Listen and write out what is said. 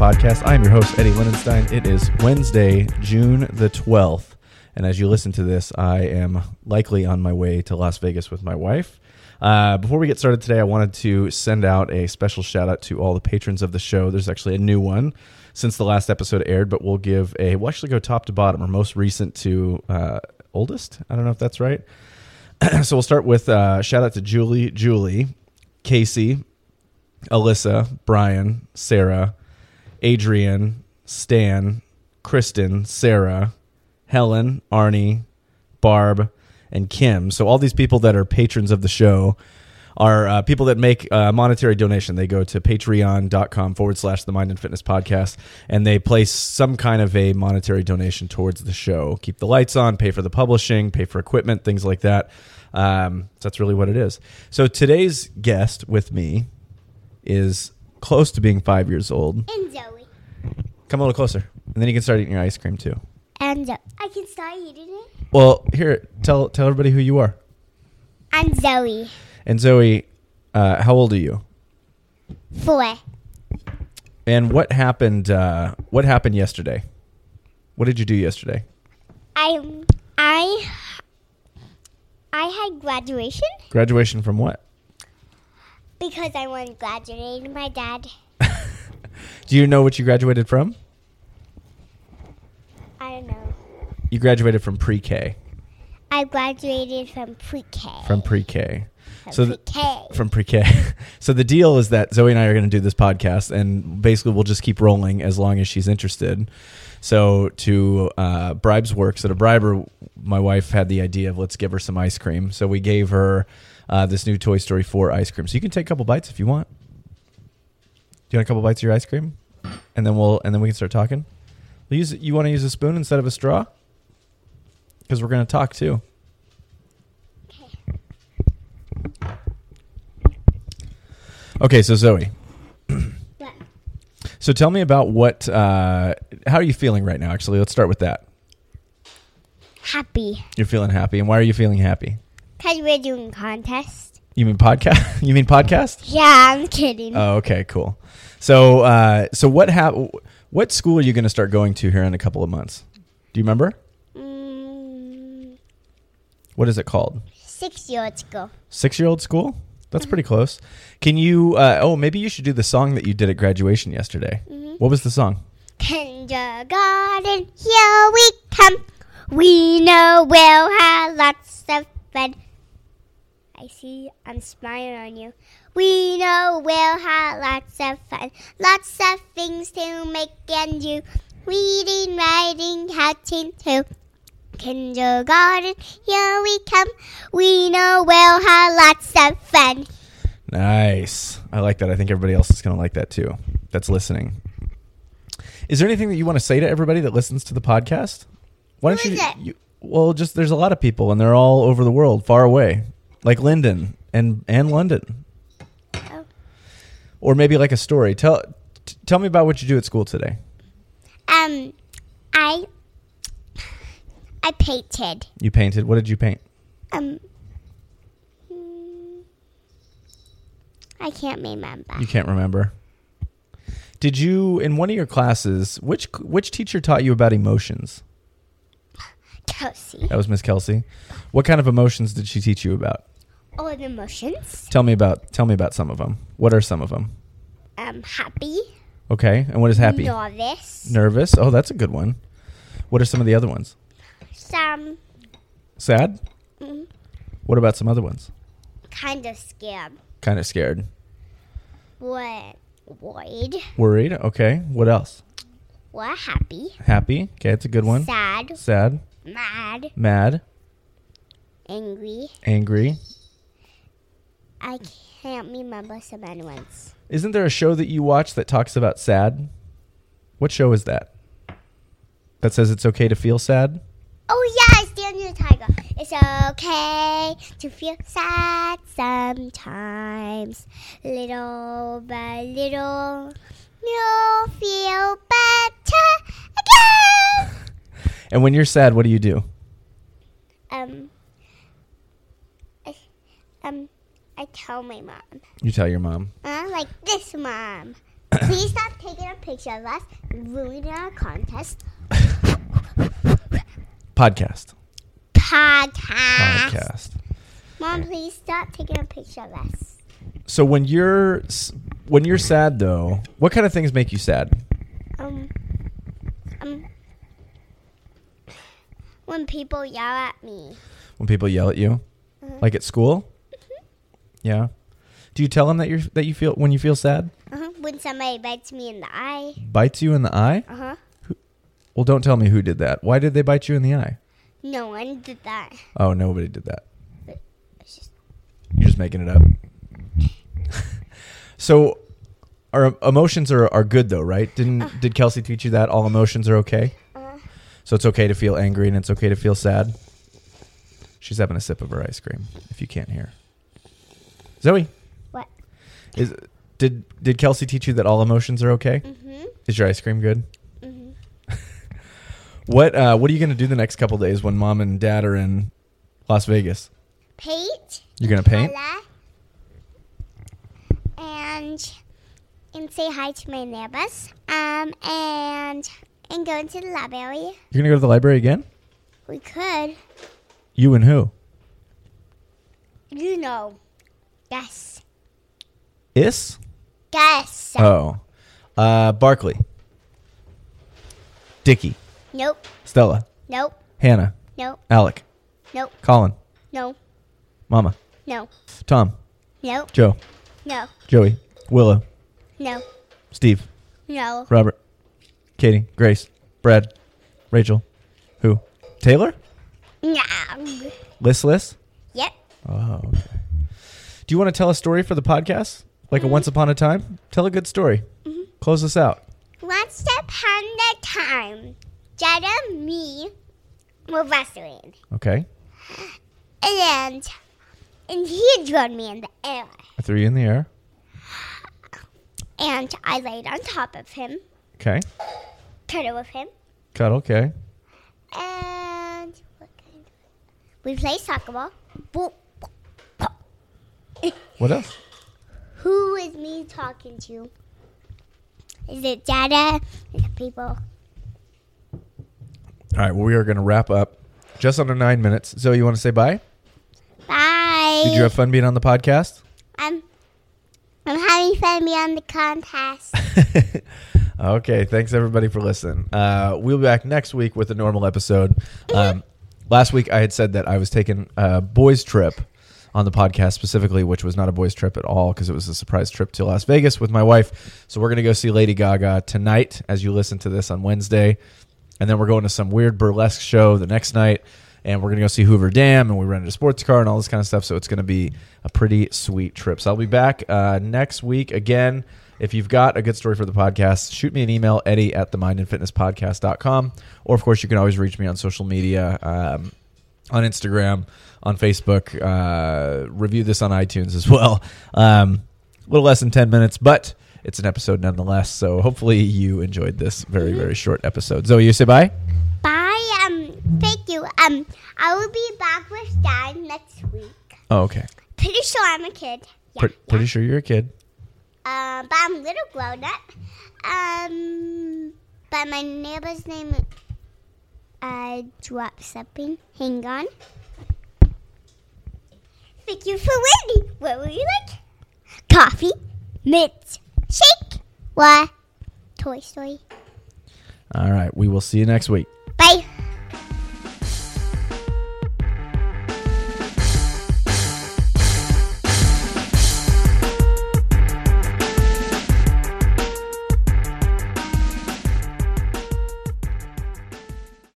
Podcast. I am your host, Eddie Lindenstein. It is Wednesday, June the 12th. And as you listen to this, I am likely on my way to Las Vegas with my wife. Before we get started today, I wanted to send out a special shout out to all the patrons of the show. There's actually a new one since the last episode aired, but we'll actually go top to bottom, or most recent to oldest. I don't know if that's right. So we'll start with shout out to Julie, Casey, Alyssa, Brian, Sarah, Adrian, Stan, Kristen, Sarah, Helen, Arnie, Barb, and Kim. So all these people that are patrons of the show are people that make a monetary donation. They go to patreon.com/The Mind and Fitness Podcast, and they place some kind of a monetary donation towards the show. Keep the lights on, pay for the publishing, pay for equipment, things like that. So that's really what it is. So today's guest with me is close to being 5 years old. And Zoe. Come a little closer, and then you can start eating your ice cream too. And I can start eating it? Well, here, tell everybody who you are. I'm Zoe. And Zoe, how old are you? 4. And what happened yesterday? What did you do yesterday? I had graduation. Graduation from what? Because I wanted to graduate with my dad. Do you know what you graduated from? I don't know. You graduated from pre-K. I graduated from pre-K. From pre-K. From From pre-K. pre-K. So the deal is that Zoe and I are going to do this podcast, and basically we'll just keep rolling as long as she's interested. So to Bribes Works, at a Briber, my wife had the idea of let's give her some ice cream. So we gave her this new Toy Story 4 ice cream. So you can take a couple bites if you want. Do you want a couple bites of your ice cream? And then we can start talking. You want to use a spoon instead of a straw? Because we're going to talk too. Okay, so Zoe. What? So tell me about how are you feeling right now? Actually, let's start with that. Happy. You're feeling happy. And why are you feeling happy? Because we're doing contest. You mean podcast? You mean podcast? Yeah, I'm kidding. Oh, okay, cool. So what school are you going to start going to here in a couple of months? Do you remember? What is it called? 6-year-old school. 6-year-old school? That's pretty close. Can you, maybe you should do the song that you did at graduation yesterday. Mm-hmm. What was the song? Kindergarten, here we come. We know we'll have lots of fun. I see I'm smiling on you. We know we'll have lots of fun. Lots of things to make and do. Reading, writing, counting too. Kindergarten, here we come. We know we'll have lots of fun. Nice. I like that. I think everybody else is going to like that too, that's listening. Is there anything that you want to say to everybody that listens to the podcast? Why don't you? Well, just there's a lot of people, and they're all over the world, far away, like Linden and London. Oh. Or maybe like a story. Tell me about what you do at school today. I painted. You painted. What did you paint? I can't remember. You can't remember. Did you, in one of your classes, which teacher taught you about emotions? Kelsey. That was Miss Kelsey. What kind of emotions did she teach you about? All the emotions. Tell me about some of them. What are some of them? Happy. Okay, and what is happy? Nervous. Nervous. Oh, that's a good one. What are some of the other ones? Some. Sad? Mm-hmm. What about some other ones? Kind of scared. Kind of scared. What? Worried. Worried. Okay. What else? What? Happy. Happy. Okay, that's a good one. Sad. Sad. Mad. Mad. Angry. Angry. I can't remember some other ones. Isn't there a show that you watch that talks about sad? What show is that? That says it's okay to feel sad? Oh, yeah, it's Daniel Tiger. It's okay to feel sad sometimes. Little by little, you'll feel better again. And when you're sad, what do you do? I tell my mom. You tell your mom. Like this, Mom. Please stop taking a picture of us and ruining our contest. Podcast. Podcast. Mom, please stop taking a picture of us. So when you're sad though, what kind of things make you sad? When people yell at me. When people yell at you, like at school? Yeah. Do you tell them that you feel when you feel sad? When somebody bites me in the eye. Bites you in the eye? Well, don't tell me who did that. Why did they bite you in the eye? No one did that. Oh, nobody did that. You're just making it up. So, our emotions are good though, right? Did Kelsey teach you that all emotions are okay? So it's okay to feel angry and it's okay to feel sad. She's having a sip of her ice cream. If you can't hear, Zoe. What? Did Kelsey teach you that all emotions are okay? Is your ice cream good? What are you going to do the next couple days when Mom and Dad are in Las Vegas? Paint. You're going to paint? And say hi to my neighbors. And go into the library. You're going to go to the library again? We could. You and who? You know. Yes. Is? Yes. Oh. Barkley. Dickie. Nope. Stella. Nope. Hannah. Nope. Alec. Nope. Colin. No. Mama. No. Tom. Nope. Joe. No. Joey. Willow. No. Steve. No. Robert. Katie. Grace. Brad. Rachel. Who? Taylor? No. Liss? Yep. Oh, okay. Do you want to tell a story for the podcast? Like a once upon a time? Tell a good story. Close us out. Once upon a time, Dad and me were wrestling. Okay. And he threw me in the air. I threw you in the air. And I laid on top of him. Okay. Cuddle with him. Cuddle, okay. And we played soccer ball. Boop. What else? Who is me talking to? Is it Dada? Is it people? All right, well, we are going to wrap up just under 9 minutes. Zoe, you want to say bye? Bye. Did you have fun being on the podcast? I'm having fun being on the contest. Okay, thanks everybody for listening. We'll be back next week with a normal episode. Last week I had said that I was taking a boys trip on the podcast specifically, which was not a boys trip at all because it was a surprise trip to Las Vegas with my wife. So we're going to go see Lady Gaga tonight as you listen to this on Wednesday. And then we're going to some weird burlesque show the next night. And we're going to go see Hoover Dam, and we rented a sports car and all this kind of stuff. So it's going to be a pretty sweet trip. So I'll be back next week again. If you've got a good story for the podcast, shoot me an email, eddie@themindandfitnesspodcast.com. Or, of course, you can always reach me on social media, on Instagram, on Facebook. Review this on iTunes as well. A little less than 10 minutes, but it's an episode nonetheless. So hopefully you enjoyed this very, very short episode. Zoe, you say bye? Bye. Thank you. I will be back with Dad next week. Oh, okay. Pretty sure I'm a kid. Yeah, Pretty sure you're a kid. But I'm a little grown up. But my neighbor's name dropped something. Hang on. Thank you for waiting. What will you like? Coffee, mint, shake, what? Toy Story. All right. We will see you next week. Bye.